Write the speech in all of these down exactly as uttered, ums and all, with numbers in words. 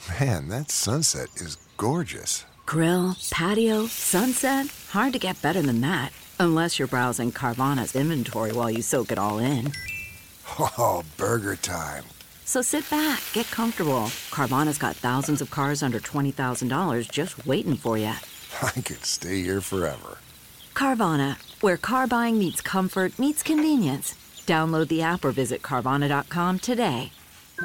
Man, that sunset is gorgeous. Grill, patio, sunset. Hard to get better than that. Unless you're browsing Carvana's inventory while you soak it all in. Oh, burger time. So sit back, get comfortable. Carvana's got thousands of cars under twenty thousand dollars just waiting for you. I could stay here forever. Carvana, where car buying meets comfort, meets convenience. Download the app or visit Carvana dot com today.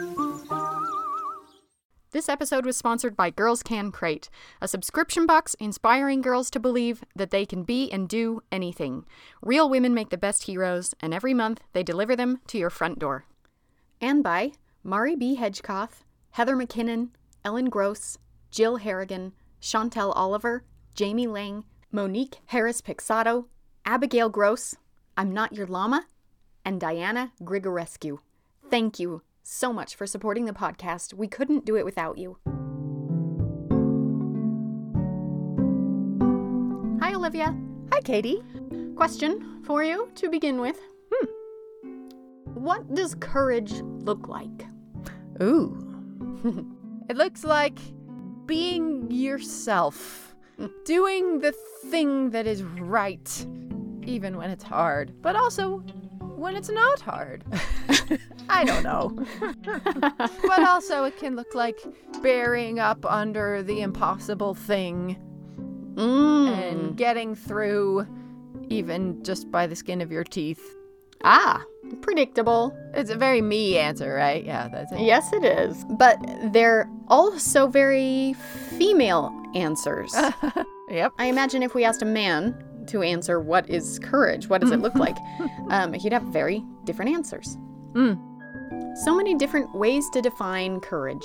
This episode was sponsored by Girls Can Crate, a subscription box inspiring girls to believe that they can be and do anything. Real women make the best heroes, and every month they deliver them to your front door. And by Mari B. Hedgecoth, Heather McKinnon, Ellen Gross, Jill Harrigan, Chantel Oliver, Jamie Lang, Monique Harris-Pixato, Abigail Gross, I'm Not Your Llama, and Diana Grigorescu. Thank you so much for supporting the podcast. We couldn't do it without you. Hi, Olivia. Hi, Katie. Question for you to begin with. Hmm. What does courage look like? Ooh. It looks like being yourself. Doing the thing that is right, even when it's hard, but also when it's not hard. I don't know. But also it can look like bearing up under the impossible thing Mm. and getting through even just by the skin of your teeth. Ah, predictable. It's a very me answer, right? Yeah, that's it. Yes, it is. But they're also very female answers. Yep. I imagine if we asked a man to answer what is courage, what does it look like, um, he'd have very different answers. Mm. So many different ways to define courage.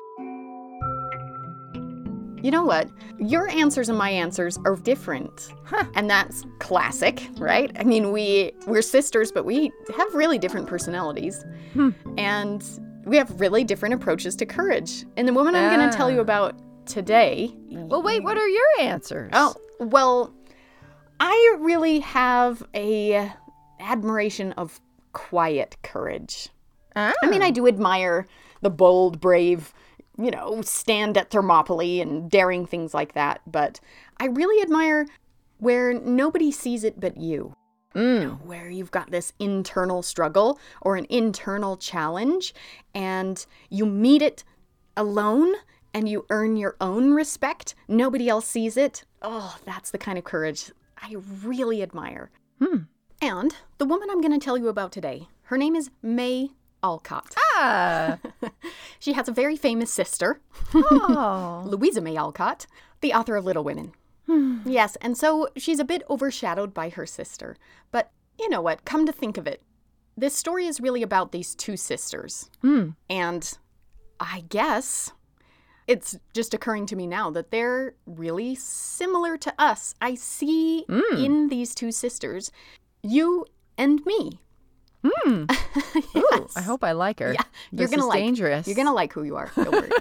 You know what? Your answers and my answers are different. Huh. And that's classic, right? I mean, we, we're sisters, but we have really different personalities. Hmm. And we have really different approaches to courage. And the woman I'm going to tell you Ah. about today... Well, wait, what are your answers? Oh, well, I really have a admiration of quiet courage. Ah. I mean, I do admire the bold, brave, you know, stand at Thermopylae and daring things like that. But I really admire where nobody sees it but you. Mm. You know, where you've got this internal struggle or an internal challenge and you meet it alone and you earn your own respect. Nobody else sees it. Oh, that's the kind of courage I really admire. Hmm. And the woman I'm going to tell you about today, her name is May Alcott. Ah. She has a very famous sister, Oh. Louisa May Alcott, the author of Little Women. Yes, and so she's a bit overshadowed by her sister. But you know what? Come to think of it, this story is really about these two sisters. Mm. And I guess it's just occurring to me now that they're really similar to us. I see Mm. in these two sisters you and me. Hmm. Ooh, Yes. I hope I like her. Yeah, you're This gonna is like. dangerous. You're gonna like who you are. Don't worry.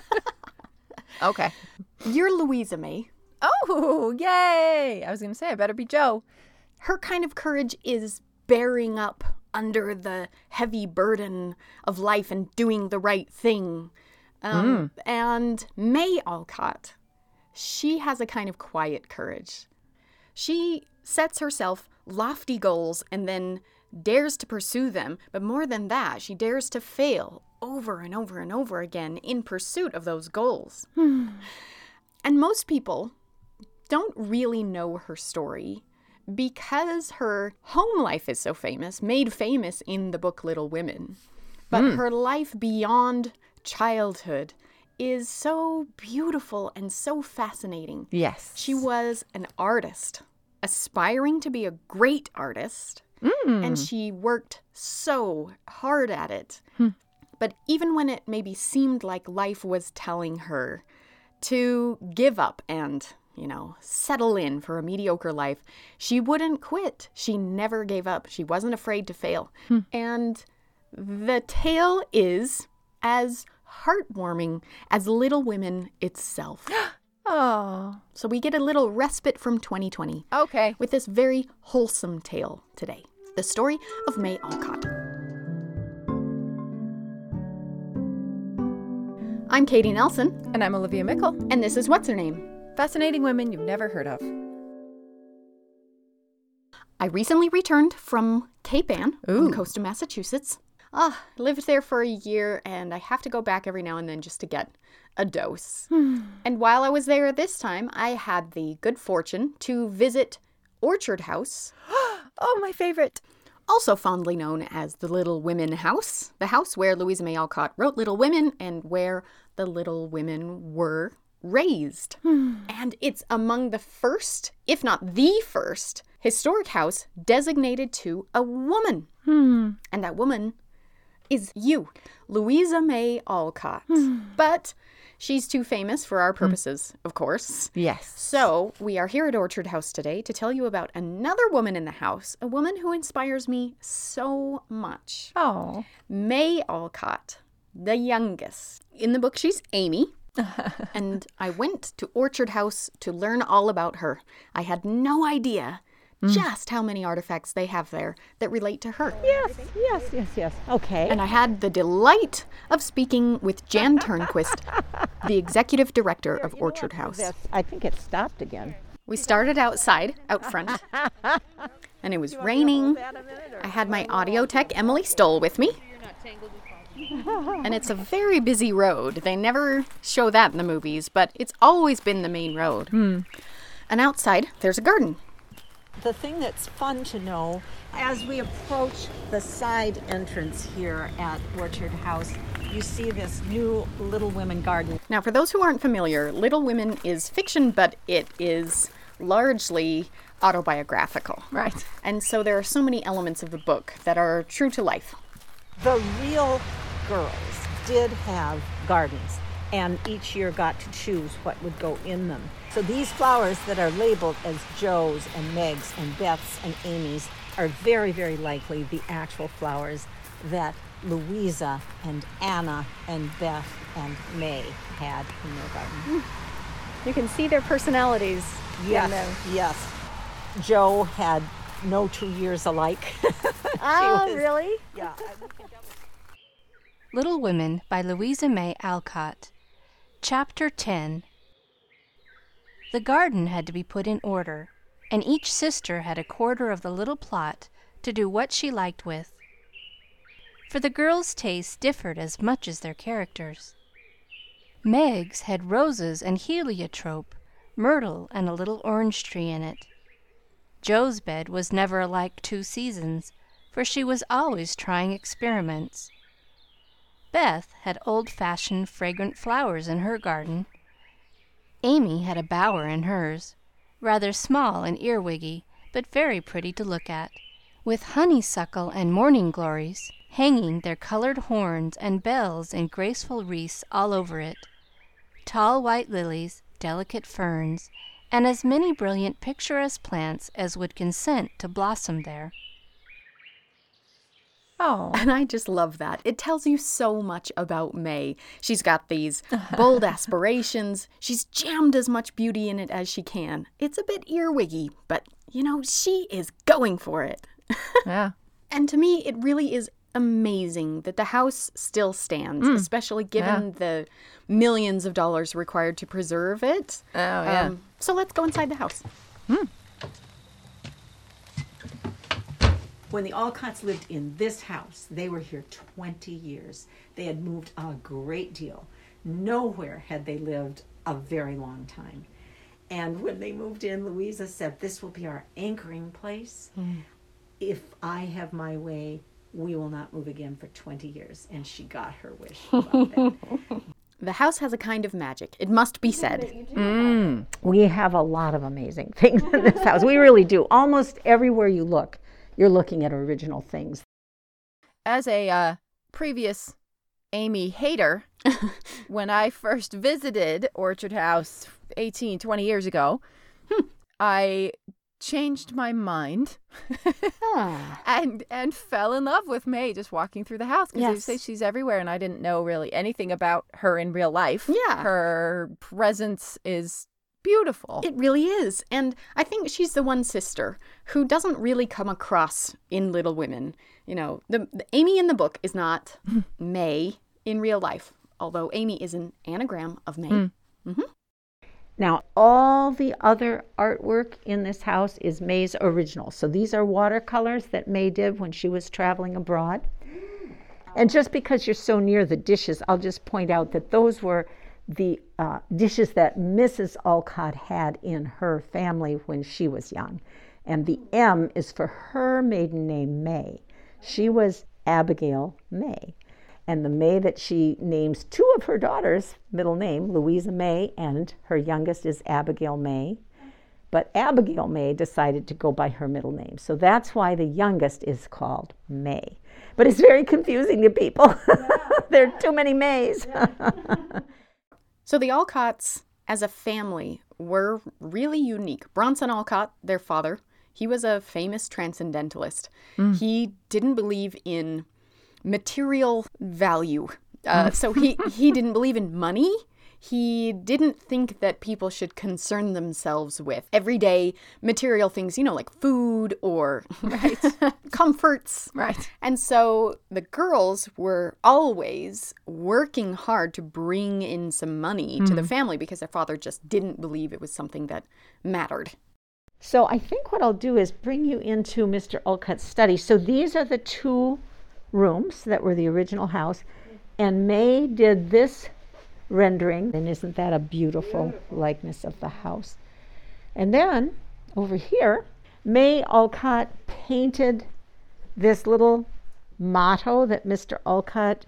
Okay. You're Louisa May. Oh, yay! I was gonna say I better be Joe. Her kind of courage is bearing up under the heavy burden of life and doing the right thing. Um, And May Alcott, she has a kind of quiet courage. She sets herself lofty goals and then dares to pursue them. But more than that, she dares to fail over and over and over again in pursuit of those goals. And most people don't really know her story because her home life is so famous, made famous in the book Little Women. But her life beyond childhood is so beautiful and so fascinating. Yes. She was an artist, aspiring to be a great artist, Mm. and she worked so hard at it. But even when it maybe seemed like life was telling her to give up and, you know, settle in for a mediocre life, she wouldn't quit. She never gave up. She wasn't afraid to fail. And the tale is as heartwarming as Little Women itself. Oh. So we get a little respite from twenty twenty Okay. with this very wholesome tale today. The story of May Alcott. I'm Katie Nelson, And I'm Olivia Mickle. and this is What's Her Name? Fascinating women you've never heard of. I recently returned from Cape Ann on Ooh. the coast of Massachusetts. Ah, I lived there for a year, and I have to go back every now and then just to get a dose. And while I was there this time, I had the good fortune to visit Orchard House, Oh, my favorite. also fondly known as the Little Women House, the house where Louisa May Alcott wrote Little Women and where the Little Women were raised. And it's among the first, if not the first, historic house designated to a woman. And that woman is you, Louisa May Alcott. But she's too famous for our purposes, of course. Yes. So we are here at Orchard House today to tell you about another woman in the house, a woman who inspires me so much. Oh. May Alcott, the youngest. In the book, she's Amy. And I went to Orchard House to learn all about her. I had no idea just how many artifacts they have there that relate to her. Yes, yes, yes, yes. Okay. And I had the delight of speaking with Jan Turnquist, the executive director of Orchard House. This, I think it stopped again. We started outside, out front, and it was raining. I had my audio tech, Emily Stoll, with me. And it's a very busy road. They never show that in the movies, but it's always been the main road. And outside, there's a garden. The thing that's fun to know, as we approach the side entrance here at Orchard House, you see this new Little Women garden. Now, for those who aren't familiar, Little Women is fiction, but it is largely autobiographical. Right. And so there are so many elements of the book that are true to life. The real girls did have gardens, and each year got to choose what would go in them. So these flowers that are labeled as Jo's and Meg's and Beth's and Amy's are very, very likely the actual flowers that Louisa and Anna and Beth and May had in their garden. You can see their personalities. Yes, yes. Jo had no two years alike. Oh, was- really? Yeah. Little Women by Louisa May Alcott. Chapter ten. The garden had to be put in order, and each sister had a quarter of the little plot to do what she liked with. For the girls' tastes differed as much as their characters. Meg's had roses and heliotrope, myrtle, and a little orange tree in it. Jo's bed was never alike two seasons, for she was always trying experiments. Beth had old-fashioned fragrant flowers in her garden. Amy had a bower in hers, rather small and earwiggy, but very pretty to look at, with honeysuckle and morning glories hanging their colored horns and bells in graceful wreaths all over it, tall white lilies, delicate ferns, and as many brilliant picturesque plants as would consent to blossom there. Oh. And I just love that. It tells you so much about May. She's got these bold aspirations. She's jammed as much beauty in it as she can. It's a bit earwiggy, but, you know, she is going for it. Yeah. And to me, it really is amazing that the house still stands, especially given the millions of dollars required to preserve it. Oh, yeah. Um, so let's go inside the house. When the Alcotts lived in this house, they were here twenty years. They had moved a great deal. Nowhere had they lived a very long time. And when they moved in, Louisa said, "This will be our anchoring place. If I have my way, we will not move again for twenty years. And she got her wish about that. The house has a kind of magic. It must be said. We have a lot of amazing things in this house. We really do. Almost everywhere you look, you're looking at original things. As a uh, previous Amy hater, when I first visited Orchard House eighteen, twenty years ago, I changed my mind and and fell in love with May just walking through the house, because Yes. they say she's everywhere, and I didn't know really anything about her in real life. Yeah. Her presence is beautiful. It really is. And I think she's the one sister who doesn't really come across in Little Women. You know, the, the Amy in the book is not May in real life. although Amy is an anagram of May. Mm. Mm-hmm. Now, all the other artwork in this house is May's original. So these are watercolors that May did when she was traveling abroad. And just because you're so near the dishes, I'll just point out that those were the uh, dishes that Missus Alcott had in her family when she was young. And the M is for her maiden name, May. She was Abigail May. And the May that she names two of her daughters, middle name, Louisa May, and her youngest is Abigail May. But Abigail May decided to go by her middle name. So that's why the youngest is called May. But it's very confusing to people. There are too many Mays. So the Alcotts, as a family, were really unique. Bronson Alcott, their father, he was a famous transcendentalist. Mm. He didn't believe in material value. Uh, so he, he didn't believe in money. He didn't think that people should concern themselves with everyday material things, you know, like food or right. comforts. Right. And so the girls were always working hard to bring in some money mm. to the family because their father just didn't believe it was something that mattered. So I think what I'll do is bring you into Mister Alcott's study. So these are the two rooms that were the original house. And May did this rendering, and isn't that a beautiful, beautiful likeness of the house? And then over here, May Alcott painted this little motto that Mister Alcott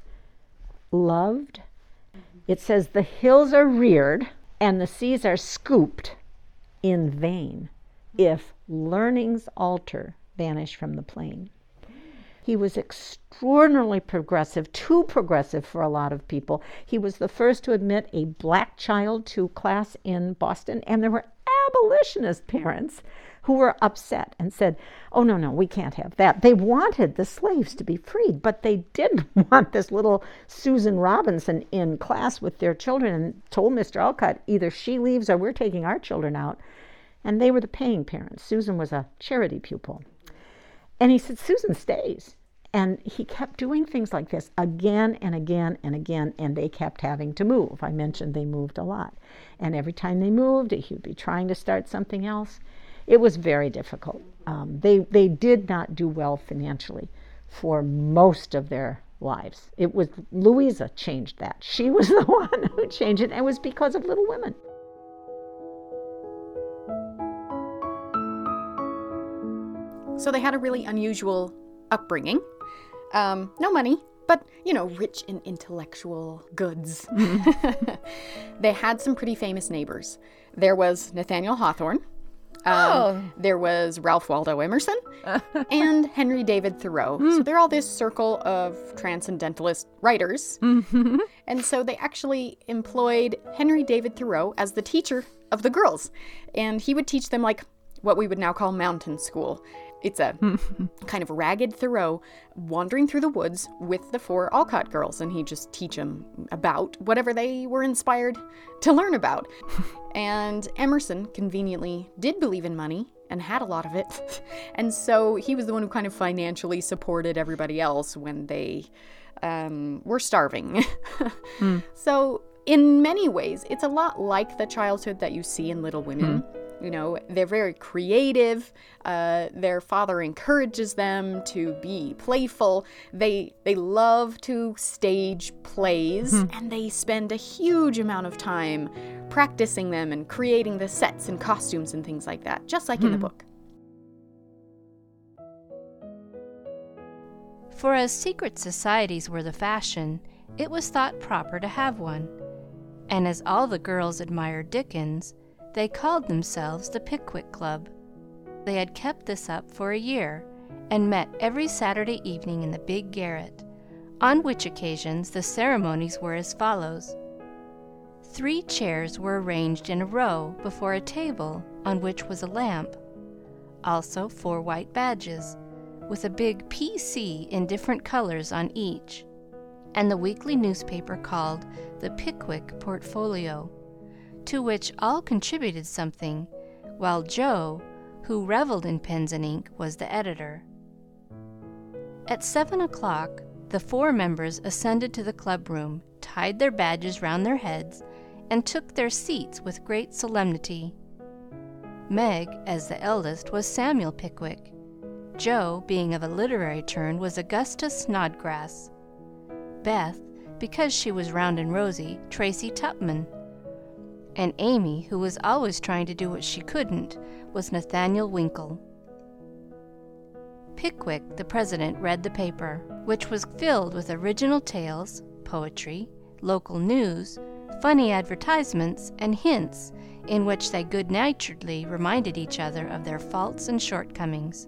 loved. It says, "The hills are reared and the seas are scooped in vain if learning's altar vanish from the plain." He was extraordinarily progressive, too progressive for a lot of people. He was the first to admit a black child to class in Boston, and there were abolitionist parents who were upset and said, oh, no, no, we can't have that. They wanted the slaves to be freed, but they didn't want this little Susan Robinson in class with their children, and told Mister Alcott, either she leaves or we're taking our children out. And they were the paying parents. Susan was a charity pupil. And he said, Susan stays. And he kept doing things like this again and again and again, and they kept having to move. I mentioned they moved a lot. And every time they moved, he would be trying to start something else. It was very difficult. Um, they, they did not do well financially for most of their lives. It was Louisa changed that. She was the one who changed it, and it was because of Little Women. So they had a really unusual upbringing. Um, no money, but, you know, rich in intellectual goods. They had some pretty famous neighbors. There was Nathaniel Hawthorne. Um, oh. There was Ralph Waldo Emerson and Henry David Thoreau. Mm. So they're all this circle of transcendentalist writers. Mm-hmm. And so they actually employed Henry David Thoreau as the teacher of the girls. And he would teach them like what we would now call mountain school. It's a kind of ragged Thoreau wandering through the woods with the four Alcott girls, and he'd just teach them about whatever they were inspired to learn about. And Emerson conveniently did believe in money and had a lot of it. And so he was the one who kind of financially supported everybody else when they um, were starving. mm. So in many ways, it's a lot like the childhood that you see in Little Women. Mm. You know, they're very creative. Uh, their father encourages them to be playful. They they love to stage plays, mm-hmm. and they spend a huge amount of time practicing them and creating the sets and costumes and things like that, just like mm-hmm. in the book. For as secret societies were the fashion, it was thought proper to have one. And as all the girls admired Dickens, they called themselves the Pickwick Club. They had kept this up for a year and met every Saturday evening in the big garret, on which occasions the ceremonies were as follows. Three chairs were arranged in a row before a table on which was a lamp, also four white badges, with a big P C in different colors on each, and the weekly newspaper called the Pickwick Portfolio, to which all contributed something, while Joe, who reveled in pens and ink, was the editor. At seven o'clock, the four members ascended to the club room, tied their badges round their heads, and took their seats with great solemnity. Meg, as the eldest, was Samuel Pickwick. Jo, being of a literary turn, was Augusta Snodgrass. Beth, because she was round and rosy, Tracy Tupman. And Amy, who was always trying to do what she couldn't, was Nathaniel Winkle. Pickwick, the president, read the paper, which was filled with original tales, poetry, local news, funny advertisements, and hints in which they good-naturedly reminded each other of their faults and shortcomings.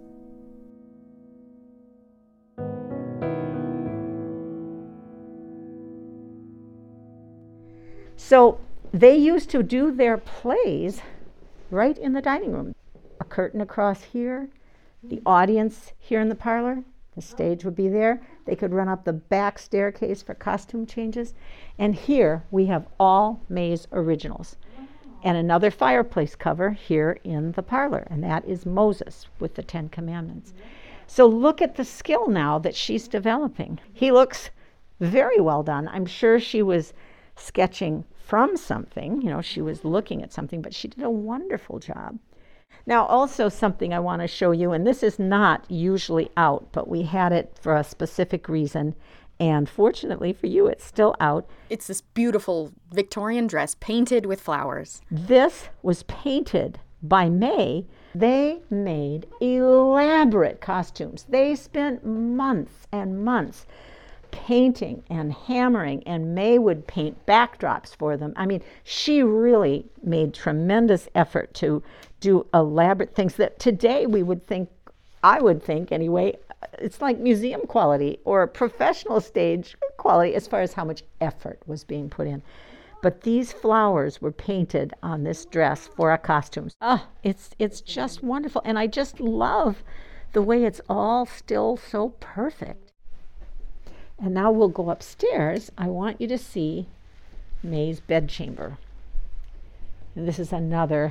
So they used to do their plays right in the dining room. A curtain across here, the audience here in the parlor, the stage would be there. They could run up the back staircase for costume changes. And here we have all May's originals. And another fireplace cover here in the parlor, and that is Moses with the Ten Commandments. So look at the skill now that she's developing. He looks very well done. I'm sure she was sketching from something, you know, she was looking at something, but she did a wonderful job. Now, also something I want to show you, and this is not usually out, but we had it for a specific reason, and fortunately for you, it's still out. It's this beautiful Victorian dress painted with flowers. This was painted by May. They made elaborate costumes. They spent months and months painting and hammering, and May would paint backdrops for them. I mean, she really made tremendous effort to do elaborate things that today we would think, I would think anyway, it's like museum quality or professional stage quality as far as how much effort was being put in. But these flowers were painted on this dress for a costume. Oh, it's it's just wonderful. And I just love the way it's all still so perfect. And now we'll go upstairs. I want you to see May's bedchamber. And this is another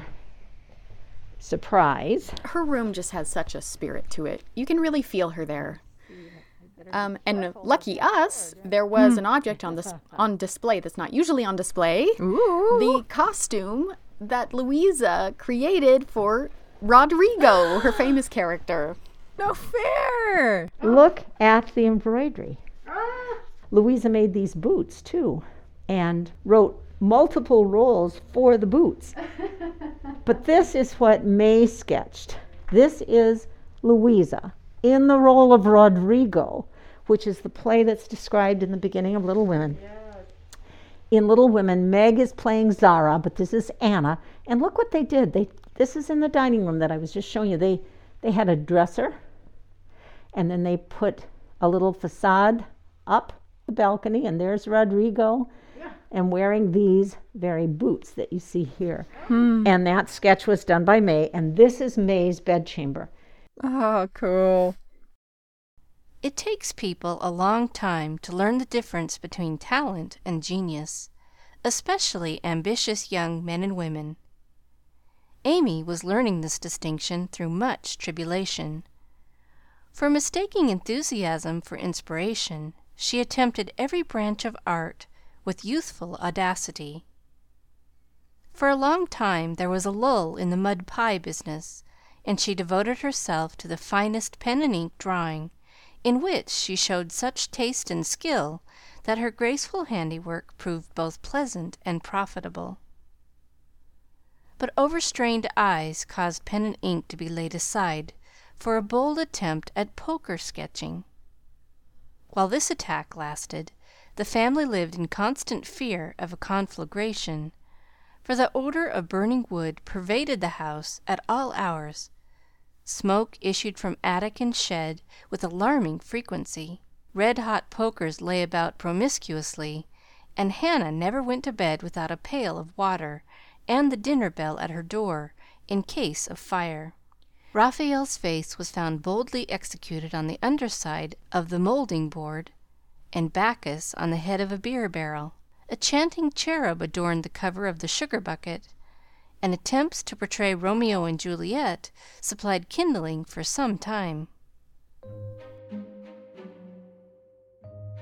surprise. Her room just has such a spirit to it. You can really feel her there. Um, and lucky us, there was mm. an object on this on display that's not usually on display. Ooh. The costume that Louisa created for Rodrigo, her famous character. No fair! Look at the embroidery. Louisa made these boots too, and wrote multiple roles for the boots. But this is what May sketched. This is Louisa in the role of Rodrigo, which is the play that's described in the beginning of Little Women. Yes. In Little Women, Meg is playing Zara, but this is Anna. And look what they did. They this is in the dining room that I was just showing you. They they had a dresser, and then they put a little facade up the balcony, and there's Rodrigo, yeah, and wearing these very boots that you see here. Hmm. And that sketch was done by May, and this is May's bedchamber. Oh, cool. It takes people a long time to learn the difference between talent and genius, especially ambitious young men and women. Amy was learning this distinction through much tribulation. For mistaking enthusiasm for inspiration, she attempted every branch of art with youthful audacity. For a long time there was a lull in the mud pie business, and she devoted herself to the finest pen and ink drawing, in which she showed such taste and skill that her graceful handiwork proved both pleasant and profitable. But overstrained eyes caused pen and ink to be laid aside for a bold attempt at poker sketching. While this attack lasted, the family lived in constant fear of a conflagration, for the odor of burning wood pervaded the house at all hours. Smoke issued from attic and shed with alarming frequency. Red-hot pokers lay about promiscuously, and Hannah never went to bed without a pail of water and the dinner bell at her door in case of fire. Raphael's face was found boldly executed on the underside of the moulding board, and Bacchus on the head of a beer barrel. A chanting cherub adorned the cover of the sugar bucket, and attempts to portray Romeo and Juliet supplied kindling for some time.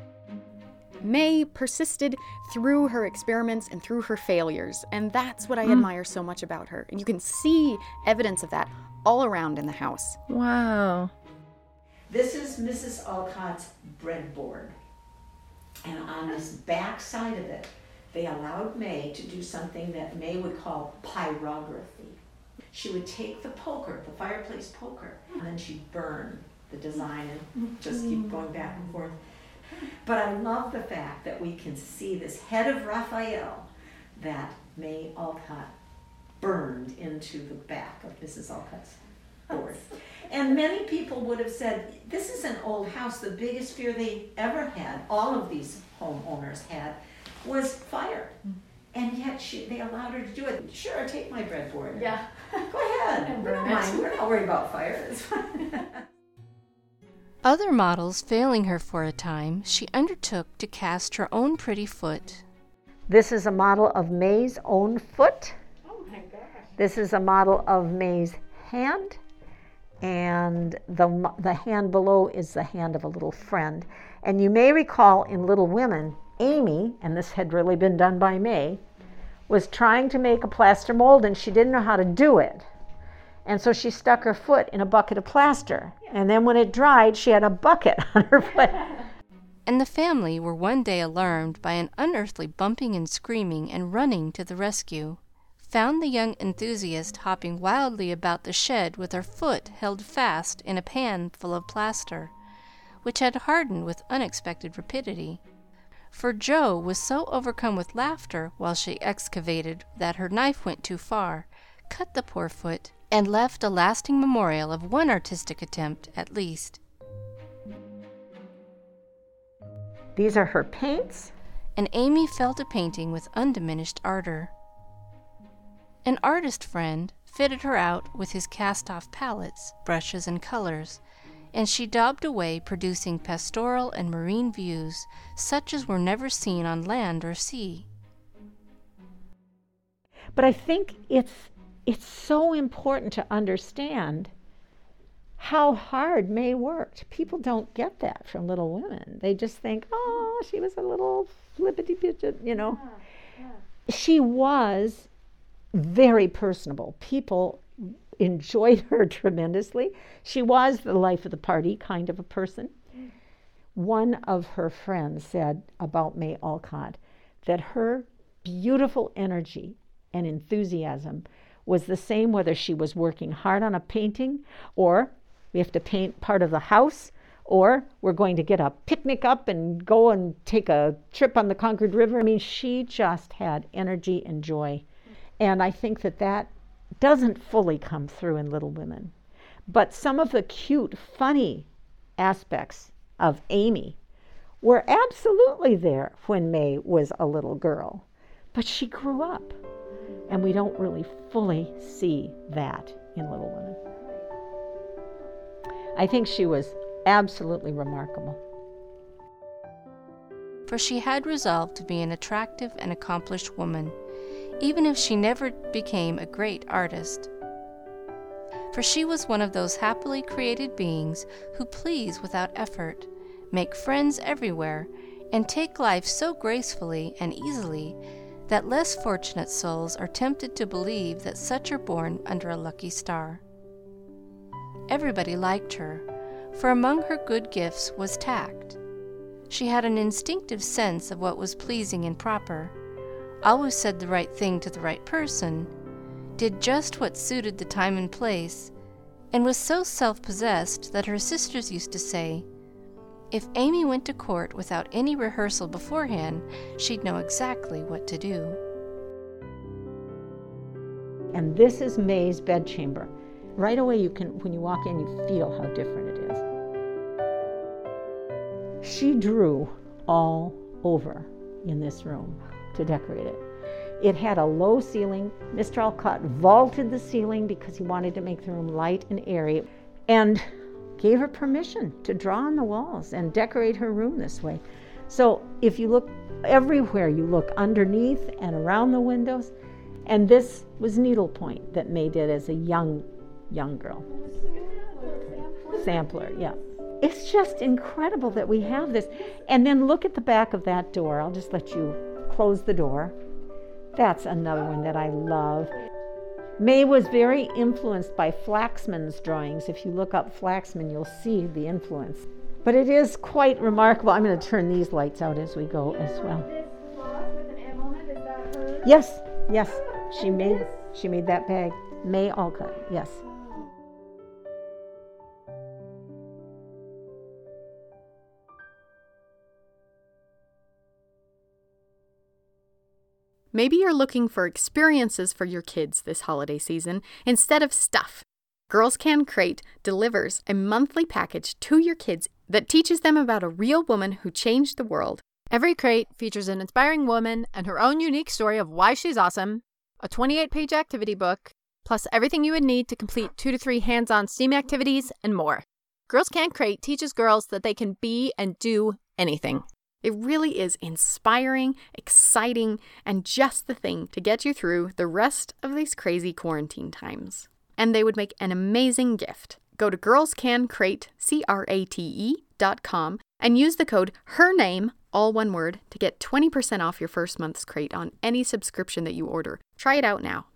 May persisted through her experiments and through her failures, and that's what I mm. admire so much about her. And you can see evidence of that all around in the house. Wow. This is Missus Alcott's breadboard. And on this back side of it, they allowed May to do something that May would call pyrography. She would take the poker, the fireplace poker, and then she'd burn the design and just keep going back and forth. But I love the fact that we can see this head of Raphael that May Alcott burned into the back of Missus Alcott's board. And many people would have said, this is an old house. The biggest fear they ever had, all of these homeowners had, was fire. And yet she, they allowed her to do it. Sure, take my breadboard. Yeah. Go ahead. We don't mind. We're not worried about fire. It's fine. Other models failing her for a time, she undertook to cast her own pretty foot. This is a model of May's own foot. Oh my gosh. This is a model of May's hand. And the, the hand below is the hand of a little friend. And you may recall in Little Women, Amy, and this had really been done by May, was trying to make a plaster mold and she didn't know how to do it. And so she stuck her foot in a bucket of plaster. And then when it dried, she had a bucket on her foot. And the family were one day alarmed by an unearthly bumping and screaming, and running to the rescue, found the young enthusiast hopping wildly about the shed with her foot held fast in a pan full of plaster, which had hardened with unexpected rapidity. For Jo was so overcome with laughter while she excavated that her knife went too far, cut the poor foot, and left a lasting memorial of one artistic attempt at least. These are her paints. And Amy fell to painting with undiminished ardor. An artist friend fitted her out with his cast-off palettes, brushes, and colors, and she daubed away, producing pastoral and marine views such as were never seen on land or sea. But I think it's it's so important to understand how hard May worked. People don't get that from Little Women. They just think, oh, she was a little flippity bitch, you know. Yeah, yeah. She was very personable. People enjoyed her tremendously. She was the life of the party kind of a person. Mm. One of her friends said about May Alcott that her beautiful energy and enthusiasm was the same whether she was working hard on a painting, or we have to paint part of the house, or we're going to get a picnic up and go and take a trip on the Concord River. I mean, she just had energy and joy. And I think that that doesn't fully come through in Little Women. But some of the cute, funny aspects of Amy were absolutely there when May was a little girl. But she grew up, and we don't really fully see that in Little Women. I think she was absolutely remarkable. For she had resolved to be an attractive and accomplished woman, even if she never became a great artist. For she was one of those happily created beings who please without effort, make friends everywhere, and take life so gracefully and easily that less fortunate souls are tempted to believe that such are born under a lucky star. Everybody liked her, for among her good gifts was tact. She had an instinctive sense of what was pleasing and proper, always said the right thing to the right person, did just what suited the time and place, and was so self-possessed that her sisters used to say, if Amy went to court without any rehearsal beforehand, she'd know exactly what to do. And this is May's bedchamber. Right away, you can, when you walk in, you feel how different it is. She drew all over in this room to decorate it. It had a low ceiling. Mister Alcott vaulted the ceiling because he wanted to make the room light and airy, and gave her permission to draw on the walls and decorate her room this way. So if you look everywhere, you look underneath and around the windows, and this was needlepoint that May did as a young, young girl. Sampler, yeah. It's just incredible that we have this. And then look at the back of that door. I'll just let you close the door. That's another one that I love. May was very influenced by Flaxman's drawings. If you look up Flaxman, you'll see the influence. But it is quite remarkable. I'm going to turn these lights out as we go as well. This cloth with an M on it, is that her? Yes, yes. She made she made that bag. May Alcott, yes. Maybe you're looking for experiences for your kids this holiday season instead of stuff. Girls Can Crate delivers a monthly package to your kids that teaches them about a real woman who changed the world. Every crate features an inspiring woman and her own unique story of why she's awesome, a twenty-eight page activity book, plus everything you would need to complete two to three hands-on STEAM activities and more. Girls Can Crate teaches girls that they can be and do anything. It really is inspiring, exciting, and just the thing to get you through the rest of these crazy quarantine times. And they would make an amazing gift. Go to girls can crate, C R A T E dot com, and use the code HERNAME, all one word, to get twenty percent off your first month's crate on any subscription that you order. Try it out now.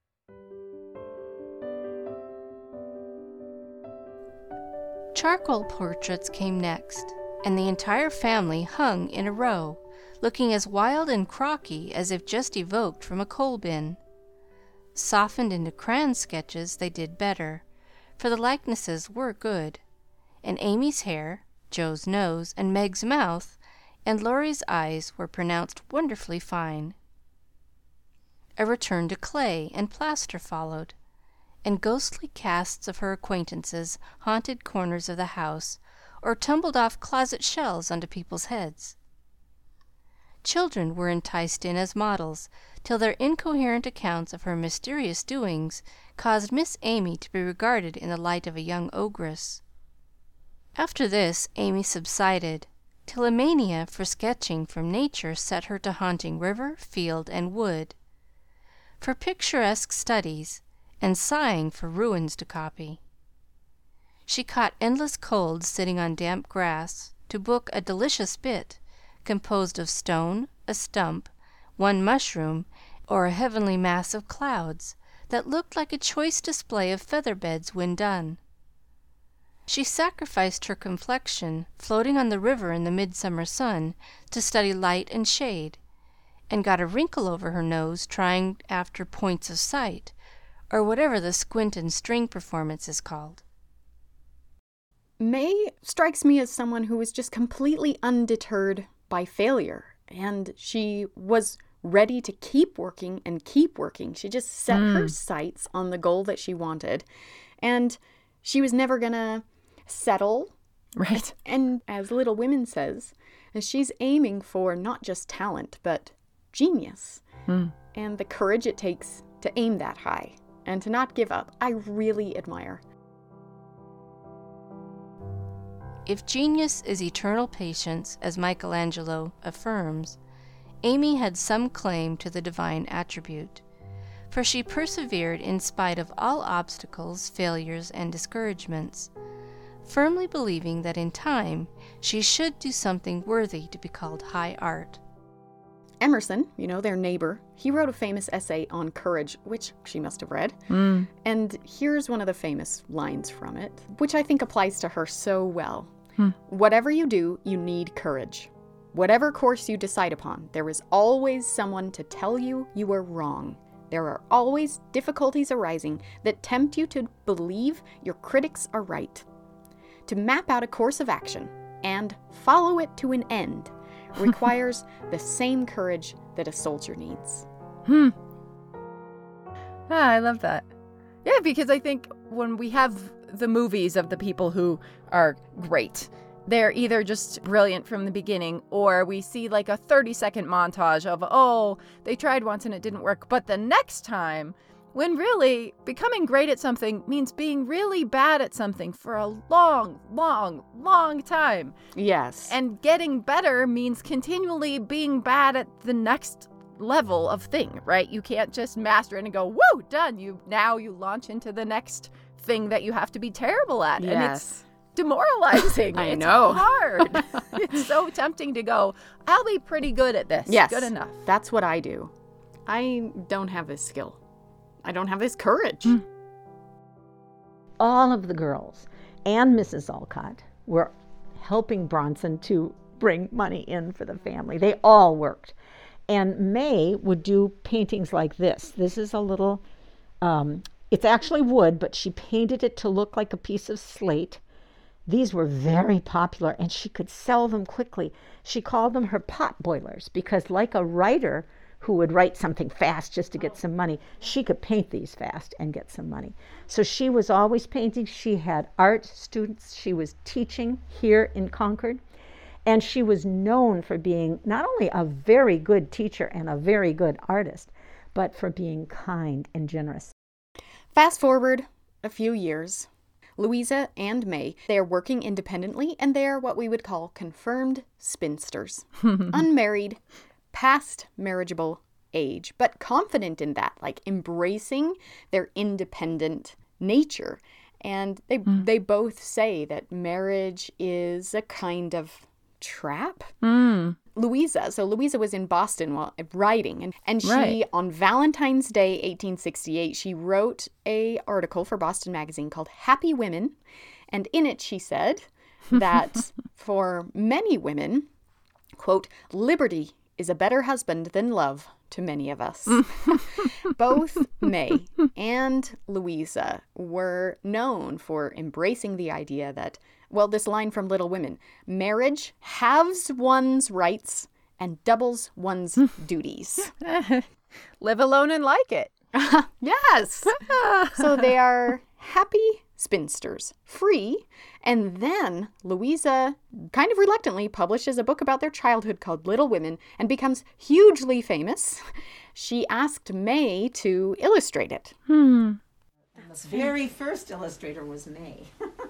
Charcoal portraits came next, and the entire family hung in a row, looking as wild and crocky as if just evoked from a coal bin. Softened into crayon sketches, they did better, for the likenesses were good, and Amy's hair, Joe's nose, and Meg's mouth, and Laurie's eyes were pronounced wonderfully fine. A return to clay and plaster followed, and ghostly casts of her acquaintances haunted corners of the house or tumbled off closet shelves onto people's heads. Children were enticed in as models, till their incoherent accounts of her mysterious doings caused Miss Amy to be regarded in the light of a young ogress. After this Amy subsided, till a mania for sketching from nature set her to haunting river, field, and wood, for picturesque studies, and sighing for ruins to copy. She caught endless colds sitting on damp grass to book a delicious bit, composed of stone, a stump, one mushroom, or a heavenly mass of clouds that looked like a choice display of feather beds when done. She sacrificed her complexion, floating on the river in the midsummer sun, to study light and shade, and got a wrinkle over her nose trying after points of sight, or whatever the squint and string performance is called. May strikes me as someone who was just completely undeterred by failure, and she was ready to keep working and keep working. She just set mm. her sights on the goal that she wanted, and she was never gonna settle. Right. And as Little Women says, she's aiming for not just talent, but genius, mm. and the courage it takes to aim that high and to not give up. I really admire. If genius is eternal patience, as Michelangelo affirms, Amy had some claim to the divine attribute, for she persevered in spite of all obstacles, failures, and discouragements, firmly believing that in time she should do something worthy to be called high art. Emerson, you know, their neighbor, he wrote a famous essay on courage, which she must have read. Mm. And here's one of the famous lines from it, which I think applies to her so well. Hmm. Whatever you do, you need courage. Whatever course you decide upon, there is always someone to tell you you are wrong. There are always difficulties arising that tempt you to believe your critics are right. To map out a course of action and follow it to an end requires the same courage that a soldier needs. Hmm. Ah, I love that. Yeah, because I think when we have the movies of the people who are great, they're either just brilliant from the beginning, or we see like a thirty second montage of, oh, they tried once and it didn't work, but the next time, when really becoming great at something means being really bad at something for a long, long, long time. Yes. And getting better means continually being bad at the next level of thing, right? You can't just master it and go, woo, done. You now you launch into the next thing that you have to be terrible at. Yes. And it's demoralizing. I it's know. hard. It's so tempting to go, I'll be pretty good at this. Yes. Good enough. That's what I do. I don't have this skill. I don't have this courage. Mm. All of the girls and Missus Alcott were helping Bronson to bring money in for the family. They all worked. And May would do paintings like this. This is a little, um, it's actually wood, but she painted it to look like a piece of slate. These were very popular, and she could sell them quickly. She called them her pot boilers because, like a writer who would write something fast just to get some money, she could paint these fast and get some money. So she was always painting. She had art students. She was teaching here in Concord. And she was known for being not only a very good teacher and a very good artist, but for being kind and generous. Fast forward a few years. Louisa and May, they are working independently, and they are what we would call confirmed spinsters. Unmarried, past marriageable age, but confident in that, like embracing their independent nature. And they mm. they both say that marriage is a kind of trap. Mm. Louisa, so Louisa was in Boston while writing, and, and she, right. on Valentine's Day, eighteen sixty-eight, she wrote a article for Boston Magazine called Happy Women, and in it she said that for many women, quote, liberty is a better husband than love to many of us. Both May and Louisa were known for embracing the idea that, well, this line from Little Women, marriage halves one's rights and doubles one's duties. Live alone and like it. Yes. So they are happy spinsters, free, and then Louisa, kind of reluctantly, publishes a book about their childhood called Little Women and becomes hugely famous. She asked May to illustrate it. Hmm. The very first illustrator was May.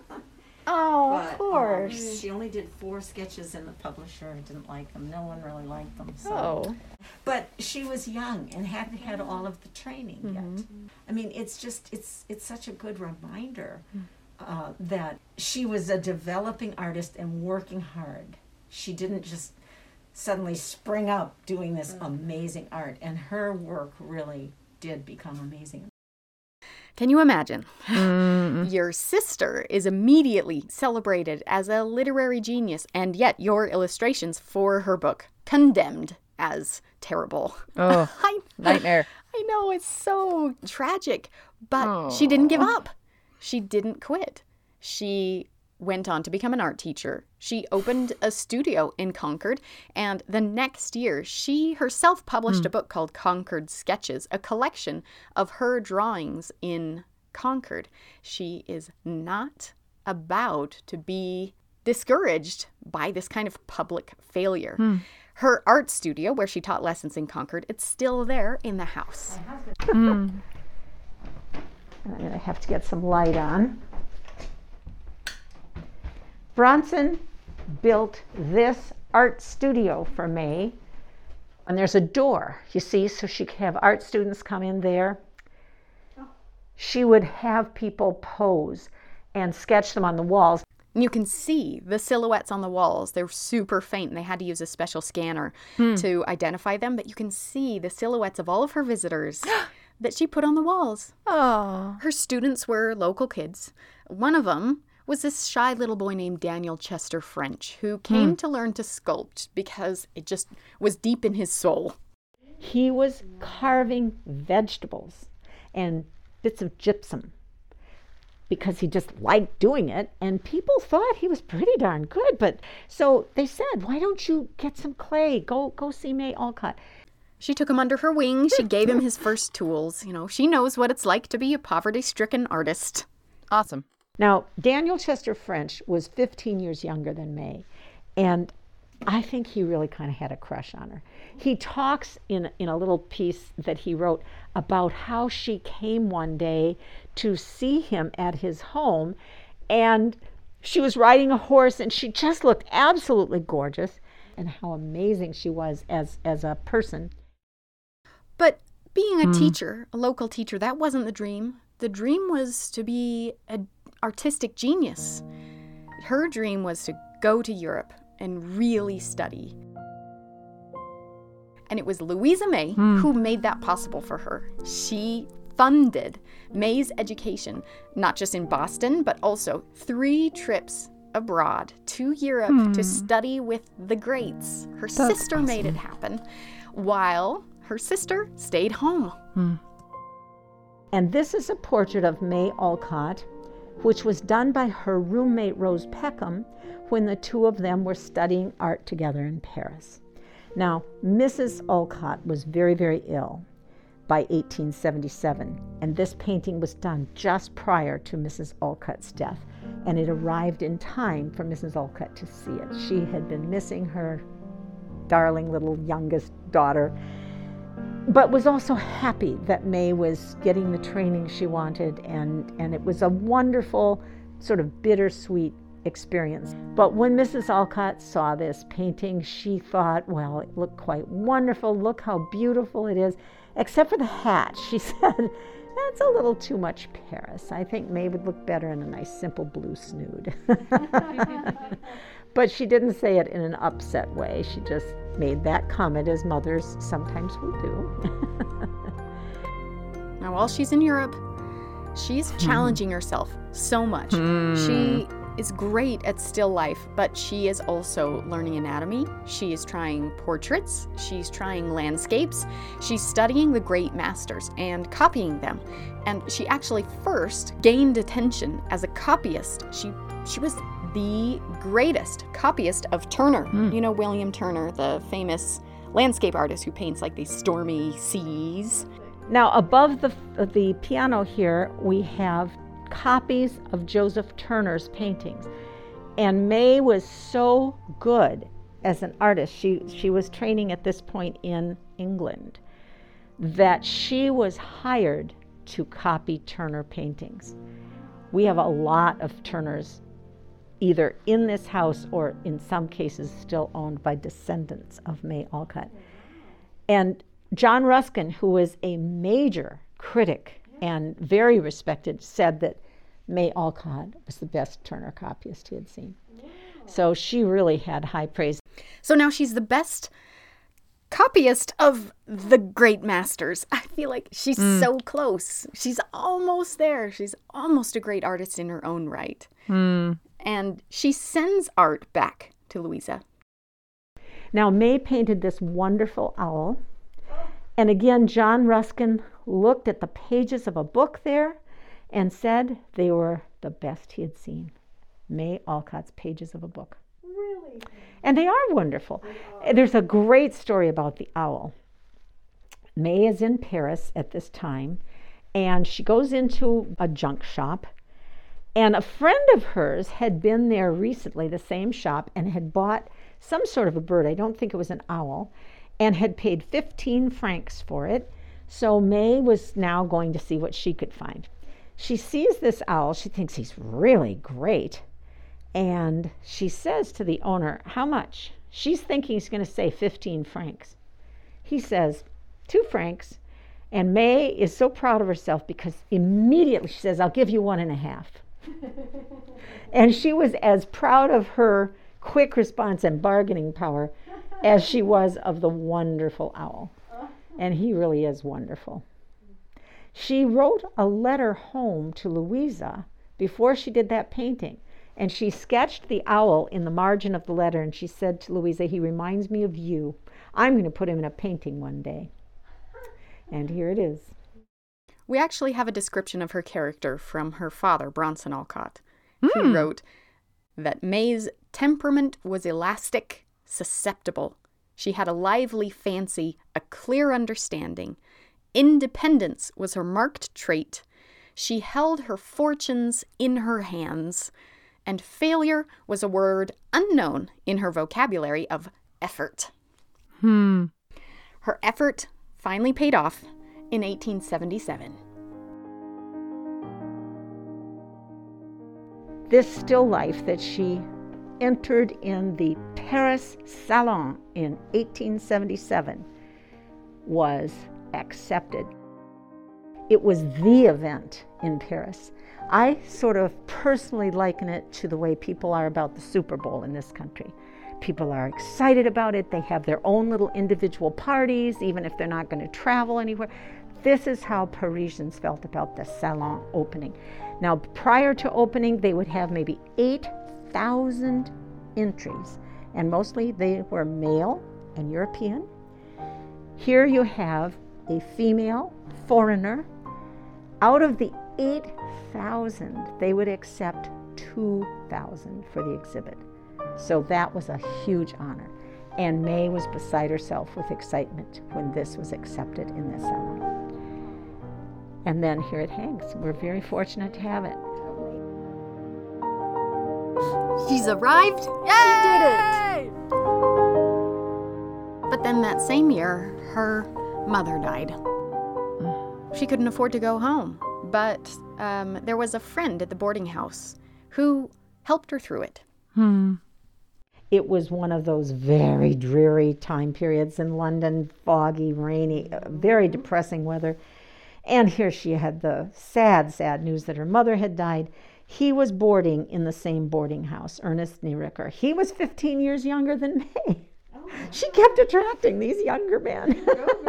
Oh, But, of course. um, she only did four sketches, and the publisher didn't like them. No one really liked them. So. Oh. But she was young and hadn't had all of the training Mm-hmm. yet. I mean, it's just it's it's such a good reminder uh, that she was a developing artist and working hard. She didn't just suddenly spring up doing this amazing art, and her work really did become amazing. Can you imagine? Mm. Your sister is immediately celebrated as a literary genius, and yet your illustrations for her book condemned as terrible. Oh, I, nightmare. I know, it's so tragic, but she didn't give up. She didn't quit. She went on to become an art teacher. She opened a studio in Concord, and the next year, she herself published mm. a book called Concord Sketches, a collection of her drawings in Concord. She is not about to be discouraged by this kind of public failure. Mm. Her art studio, where she taught lessons in Concord, it's still there in the house. Mm. I'm going to have to get some light on. Bronson built this art studio for May, and there's a door, you see, so she could have art students come in there. She would have people pose and sketch them on the walls. You can see the silhouettes on the walls. They're super faint, and they had to use a special scanner hmm. to identify them, but you can see the silhouettes of all of her visitors that she put on the walls. Oh. Her students were local kids. One of them was this shy little boy named Daniel Chester French, who came mm. to learn to sculpt because it just was deep in his soul. He was carving vegetables and bits of gypsum because he just liked doing it, and people thought he was pretty darn good. But so they said, why don't you get some clay? Go go see May Alcott. She took him under her wing. She gave him his first tools. You know, she knows what it's like to be a poverty-stricken artist. Awesome. Now, Daniel Chester French was fifteen years younger than May, and I think he really kind of had a crush on her. He talks in, in a little piece that he wrote about how she came one day to see him at his home, and she was riding a horse, and she just looked absolutely gorgeous, and how amazing she was as, as a person. But being a mm. teacher, a local teacher, that wasn't the dream. The dream was to be an artistic genius. Her dream was to go to Europe and really study. And it was Louisa May mm. who made that possible for her. She funded May's education, not just in Boston, but also three trips abroad to Europe mm. to study with the greats. Her That's sister awesome. Made it happen, while her sister stayed home. Mm. And this is a portrait of May Alcott, which was done by her roommate Rose Peckham when the two of them were studying art together in Paris. Now, Missus Alcott was very, very ill by eighteen seventy-seven, and this painting was done just prior to Missus Alcott's death, and it arrived in time for Missus Alcott to see it. She had been missing her darling little youngest daughter, but was also happy that May was getting the training she wanted, and, and it was a wonderful, sort of bittersweet experience. But when Missus Alcott saw this painting, she thought, well, it looked quite wonderful. Look how beautiful it is. Except for the hat, she said, that's a little too much Paris. I think May would look better in a nice simple blue snood. But she didn't say it in an upset way. She just made that comment, as mothers sometimes will do. Now, while she's in Europe, she's challenging herself so much. Mm. She is great at still life, but she is also learning anatomy. She is trying portraits. She's trying landscapes. She's studying the great masters and copying them. And she actually first gained attention as a copyist. She she was the greatest copyist of Turner. Mm. You know William Turner, the famous landscape artist who paints like these stormy seas. Now, above the the piano here, we have copies of Joseph Turner's paintings. And May was so good as an artist, she, she was training at this point in England, that she was hired to copy Turner paintings. We have a lot of Turners either in this house or in some cases still owned by descendants of May Alcott. And John Ruskin, who was a major critic and very respected, said that May Alcott was the best Turner copyist he had seen. So she really had high praise. So now she's the best copyist of the great masters. I feel like she's mm. so close. She's almost there. She's almost a great artist in her own right. Mm. And she sends art back to Louisa. Now, May painted this wonderful owl. And again, John Ruskin looked at the pages of a book there and said they were the best he had seen. May Alcott's pages of a book. Really? And they are wonderful. They are. There's a great story about the owl. May is in Paris at this time, and she goes into a junk shop, and a friend of hers had been there recently, the same shop, and had bought some sort of a bird. I don't think it was an owl, and had paid fifteen francs for it. So May was now going to see what she could find. She sees this owl. She thinks he's really great. And she says to the owner, how much? She's thinking he's going to say fifteen francs. He says, two francs. And May is so proud of herself because immediately she says, I'll give you one and a half. And she was as proud of her quick response and bargaining power as she was of the wonderful owl. And he really is wonderful. She wrote a letter home to Louisa before she did that painting. And she sketched the owl in the margin of the letter, and she said to Louisa, he reminds me of you. I'm going to put him in a painting one day. And here it is. We actually have a description of her character from her father, Bronson Alcott. Mm. He wrote that May's temperament was elastic, susceptible. She had a lively fancy, a clear understanding. Independence was her marked trait. She held her fortunes in her hands. And failure was a word unknown in her vocabulary of effort. Hmm. Her effort finally paid off in eighteen seventy-seven. This still life that she entered in the Paris Salon in eighteen seventy-seven was accepted. It was the event in Paris. I sort of personally liken it to the way people are about the Super Bowl in this country. People are excited about it. They have their own little individual parties, even if they're not going to travel anywhere. This is how Parisians felt about the Salon opening. Now, prior to opening, they would have maybe eight thousand entries, and mostly they were male and European. Here you have a female foreigner. Out of the eight thousand, they would accept two thousand for the exhibit. So that was a huge honor. And May was beside herself with excitement when this was accepted in the salon. And then here it hangs. We're very fortunate to have it. She's arrived. Yay! She did it. But then that same year, her mother died. She couldn't afford to go home, but um, there was a friend at the boarding house who helped her through it. Hmm. It was one of those very dreary time periods in London, foggy, rainy, uh, very depressing weather. And here she had the sad, sad news that her mother had died. He was boarding in the same boarding house, Ernest Niericker. He was fifteen years younger than May. Oh, she kept attracting these younger men.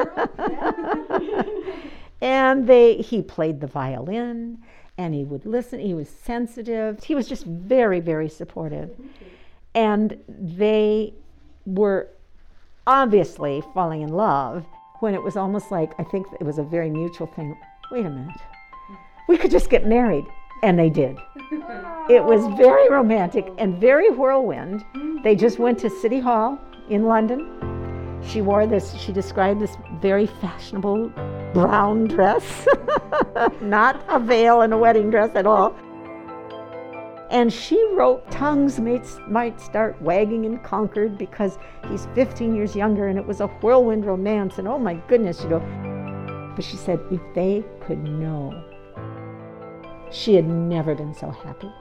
And they, he played the violin, and he would listen. He was sensitive. He was just very, very supportive. And they were obviously falling in love when it was almost like, I think it was a very mutual thing. Wait a minute. We could just get married. And they did. It was very romantic and very whirlwind. They just went to City Hall in London. She wore this, she described this very fashionable brown dress, not a veil and a wedding dress at all. And she wrote, tongues might, might start wagging in Concord because he's fifteen years younger, and it was a whirlwind romance, and oh my goodness, you know. But she said, if they could know, she had never been so happy.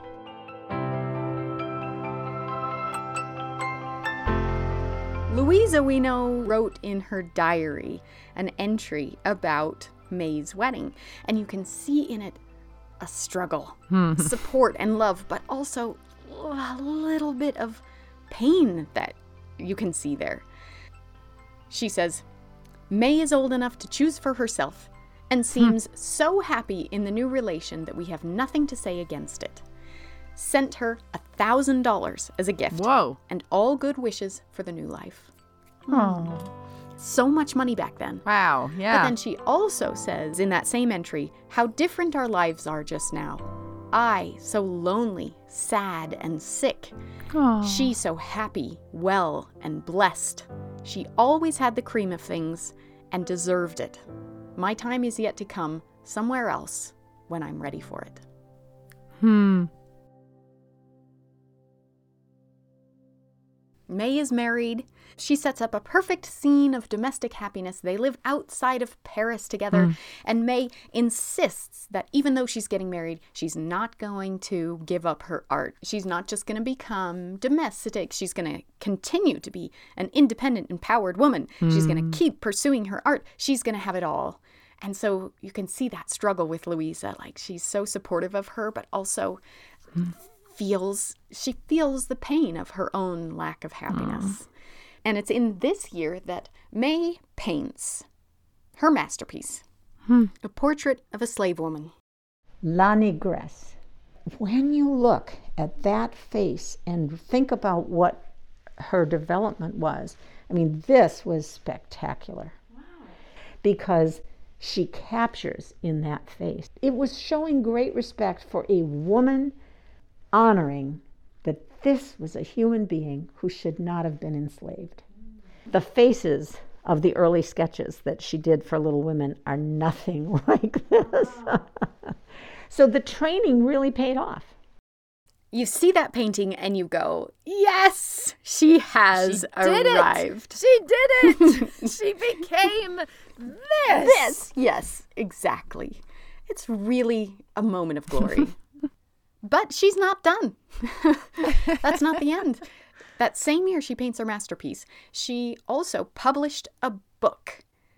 Louisa, we know, wrote in her diary an entry about May's wedding, and you can see in it a struggle, support and love, but also a little bit of pain that you can see there. She says, May is old enough to choose for herself and seems so happy in the new relation that we have nothing to say against it. Sent her a thousand dollars as a gift. Whoa. And all good wishes for the new life. Oh. So much money back then. Wow, yeah. But then she also says in that same entry how different our lives are just now. I, so lonely, sad, and sick. Oh. She, so happy, well, and blessed. She always had the cream of things and deserved it. My time is yet to come somewhere else when I'm ready for it. Hmm. May is married. She sets up a perfect scene of domestic happiness. They live outside of Paris together. Mm. And May insists that even though she's getting married, she's not going to give up her art. She's not just going to become domestic. She's going to continue to be an independent, empowered woman. Mm. She's going to keep pursuing her art. She's going to have it all. And so you can see that struggle with Louisa. Like, she's so supportive of her, but also mm. feels, she feels the pain of her own lack of happiness. Mm. And it's in this year that May paints her masterpiece, hmm. a portrait of a slave woman. La Negresse. When you look at that face and think about what her development was, I mean, this was spectacular. Wow. Because she captures in that face. It was showing great respect for a woman, honoring that this was a human being who should not have been enslaved. The faces of the early sketches that she did for Little Women are nothing like this. So the training really paid off. You see that painting and you go, yes, she has she did arrived. It. She did it. She became this. This, yes, exactly. It's really a moment of glory. But she's not done. That's not the end. That same year she paints her masterpiece, she also published a book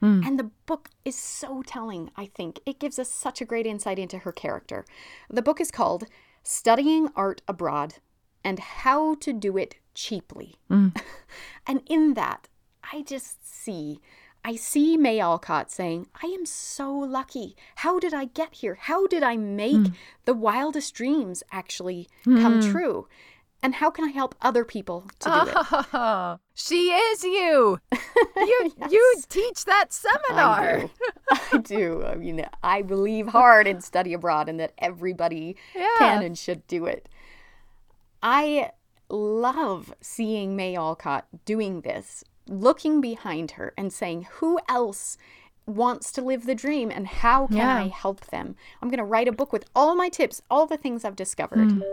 Mm. And the book is so telling, I think. It gives us such a great insight into her character. The book is called Studying Art Abroad and How to Do It Cheaply. Mm. And in that, I just see, I see May Alcott saying, I am so lucky. How did I get here? How did I make mm. the wildest dreams actually mm. come true? And how can I help other people to do oh, it? She is you. You yes. you teach that seminar. I do. I do. I mean, I believe hard in study abroad and that everybody yeah. can and should do it. I love seeing May Alcott doing this, looking behind her and saying, who else wants to live the dream and how can yeah. I help them? I'm going to write a book with all my tips, all the things I've discovered. Mm.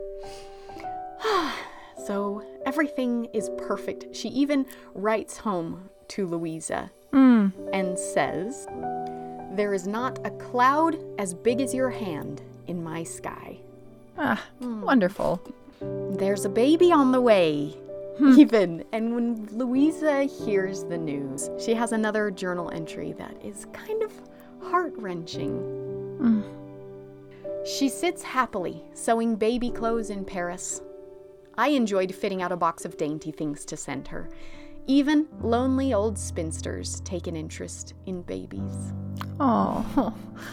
So everything is perfect. She even writes home to Louisa mm. and says, there is not a cloud as big as your hand in my sky. Ah, mm. Wonderful. There's a baby on the way, hmm. even. And when Louisa hears the news, she has another journal entry that is kind of heart-wrenching. Mm. She sits happily sewing baby clothes in Paris. I enjoyed fitting out a box of dainty things to send her. Even lonely old spinsters take an interest in babies. Oh.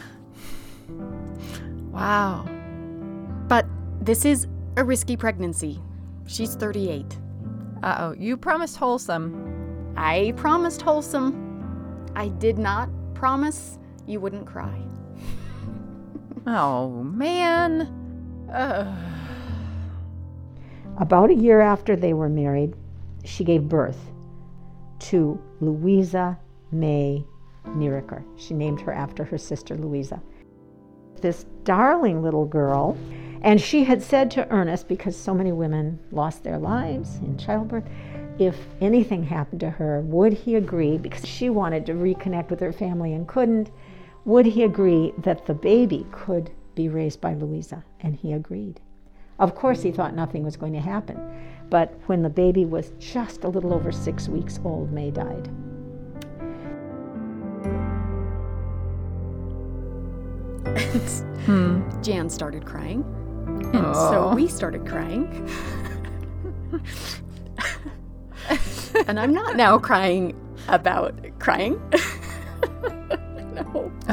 Wow. But this is a risky pregnancy. She's thirty-eight. Uh-oh. You promised wholesome. I promised wholesome. I did not promise you wouldn't cry. Oh, man. Ugh. About a year after they were married, she gave birth to Louisa May Nearicher. She named her after her sister Louisa. This darling little girl, and she had said to Ernest, because so many women lost their lives in childbirth, if anything happened to her, would he agree, because she wanted to reconnect with her family and couldn't, would he agree that the baby could be raised by Louisa? And he agreed. Of course, he thought nothing was going to happen. But when the baby was just a little over six weeks old, May died. hmm. Jan started crying. And oh. so we started crying. And I'm not now crying about crying. No.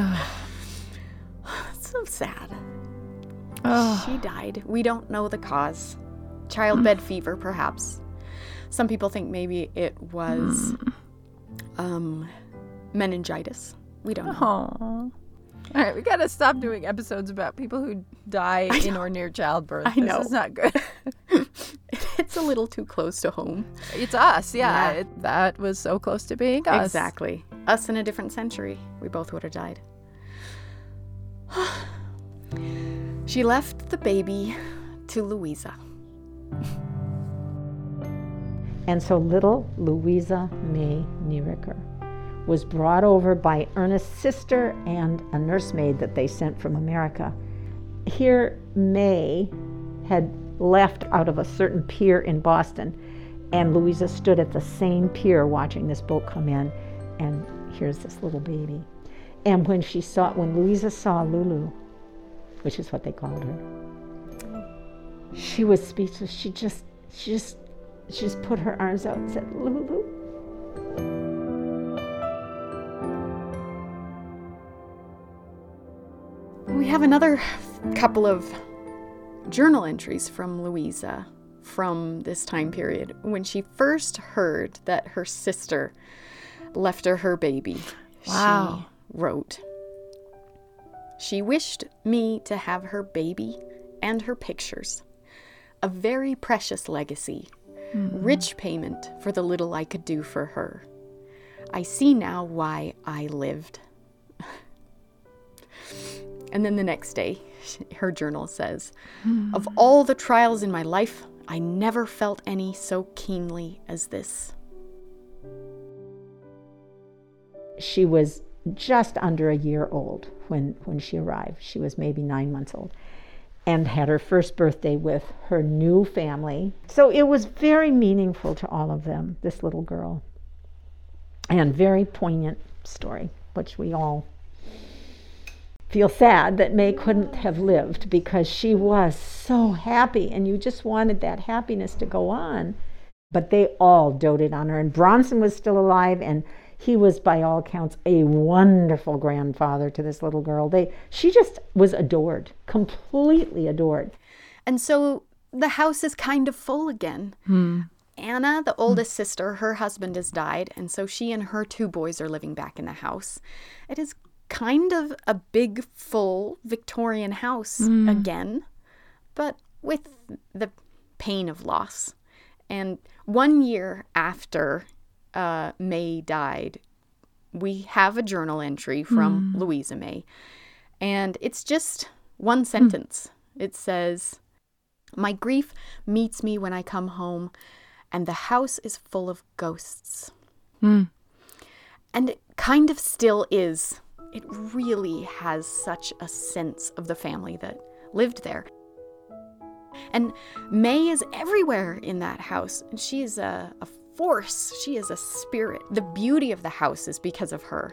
So sad. Oh. She died. We don't know the cause. Childbed fever, perhaps. Some people think maybe it was mm. um, meningitis. We don't know. Aww. All right, we gotta stop doing episodes about people who die in or near childbirth. I know. This is not good. It's a little too close to home. It's us, yeah. yeah. It, that was so close to being us. Exactly. Us in a different century. We both would have died. She left the baby to Louisa. And so little Louisa May Nearicher was brought over by Ernest's sister and a nursemaid that they sent from America. Here, May had left out of a certain pier in Boston, and Louisa stood at the same pier watching this boat come in, and here's this little baby. And when she saw, when Louisa saw Lulu, which is what they called her, she was speechless. She just, she just, she just put her arms out and said, Lulu. We have another couple of journal entries from Louisa from this time period. When she first heard that her sister left her her baby, wow. she wrote, she wished me to have her baby and her pictures. A very precious legacy. Mm-hmm. Rich payment for the little I could do for her. I see now why I lived. And then the next day, her journal says, mm-hmm. of all the trials in my life, I never felt any so keenly as this. She was just under a year old when, when she arrived. She was maybe nine months old and had her first birthday with her new family. So it was very meaningful to all of them, this little girl, and very poignant story, which we all feel sad that May couldn't have lived because she was so happy and you just wanted that happiness to go on. But they all doted on her, and Bronson was still alive, and he was, by all accounts, a wonderful grandfather to this little girl. They, she just was adored, completely adored. And so the house is kind of full again. Hmm. Anna, the oldest sister, her husband has died, and so she and her two boys are living back in the house. It is kind of a big, full Victorian house Mm. again, but with the pain of loss. And one year after uh, May died, we have a journal entry from Mm. Louisa May, and it's just one sentence. Mm. It says, "My grief meets me when I come home, and the house is full of ghosts." Mm. And it kind of still is. It really has such a sense of the family that lived there. And May is everywhere in that house. And she is a, a force. She is a spirit. The beauty of the house is because of her.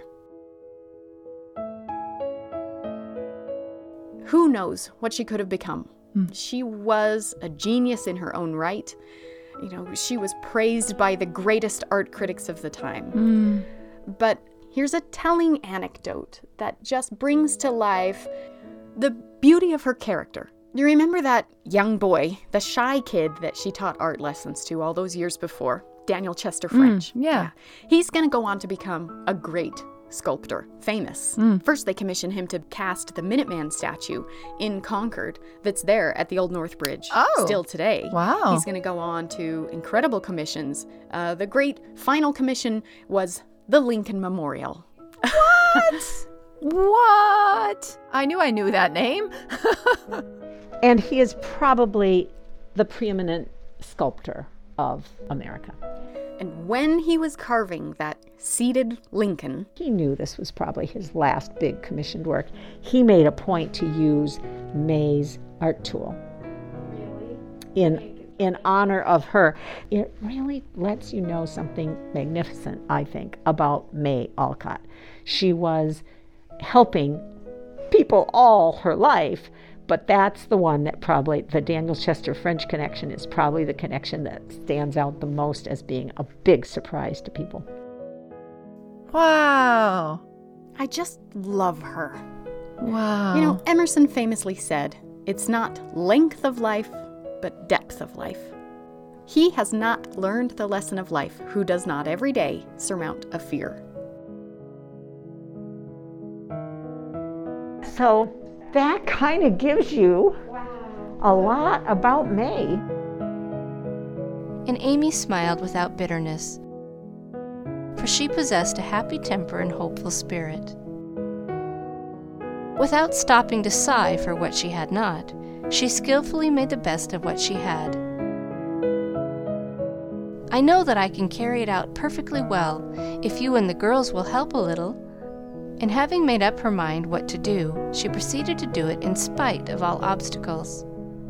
Who knows what she could have become? Mm. She was a genius in her own right. You know, she was praised by the greatest art critics of the time. Mm. But here's a telling anecdote that just brings to life the beauty of her character. You remember that young boy, the shy kid that she taught art lessons to all those years before, Daniel Chester French? Mm, yeah. He's going to go on to become a great sculptor, famous. Mm. First, they commissioned him to cast the Minuteman statue in Concord that's there at the Old North Bridge Oh. still today. Wow. He's going to go on to incredible commissions. Uh, the great final commission was the Lincoln Memorial. What? What? I knew I knew that name. And he is probably the preeminent sculptor of America. And when he was carving that seated Lincoln, He knew this was probably his last big commissioned work. He made a point to use May's art tool. Really? In in honor of her. It really lets you know something magnificent, I think, about May Alcott. She was helping people all her life, but that's the one that probably, the Daniel Chester French connection is probably the connection that stands out the most as being a big surprise to people. Wow. I just love her. Wow. You know, Emerson famously said, "It's not length of life, but depth of life." He has not learned the lesson of life who does not every day surmount a fear. So that kind of gives you a lot about May. And Amy smiled without bitterness, for she possessed a happy temper and hopeful spirit. Without stopping to sigh for what she had not, she skillfully made the best of what she had. I know that I can carry it out perfectly well if you and the girls will help a little. And having made up her mind what to do, she proceeded to do it in spite of all obstacles.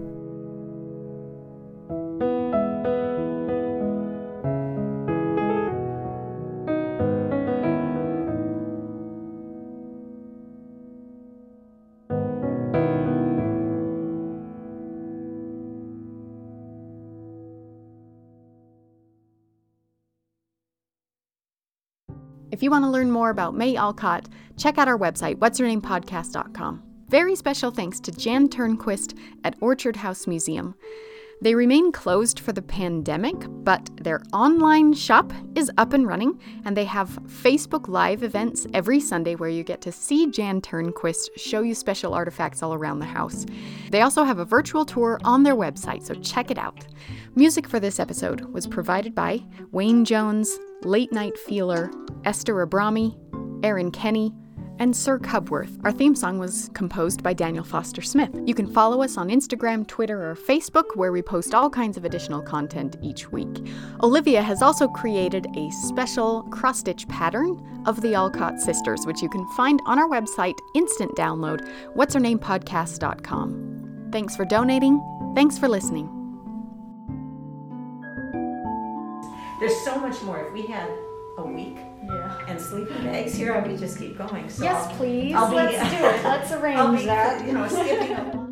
If you want to learn more about May Alcott, check out our website, what's her name podcast dot com. Very special thanks to Jan Turnquist at Orchard House Museum. They remain closed for the pandemic, but their online shop is up and running, and they have Facebook Live events every Sunday where you get to see Jan Turnquist show you special artifacts all around the house. They also have a virtual tour on their website, so check it out. Music for this episode was provided by Wayne Jones, Late Night Feeler, Esther Abrami, Aaron Kenny, and Sir Cubworth. Our theme song was composed by Daniel Foster Smith. You can follow us on Instagram, Twitter, or Facebook, where we post all kinds of additional content each week. Olivia has also created a special cross-stitch pattern of the Alcott sisters, which you can find on our website, instant download, what's her name podcast dot com. Thanks for donating. Thanks for listening. There's so much more. If we had a week. Yeah. And sleeping bags here, I could just keep going. So Yes, I'll- please. I'll be- Let's do it. Let's arrange I'll be, that. you know, skipping along.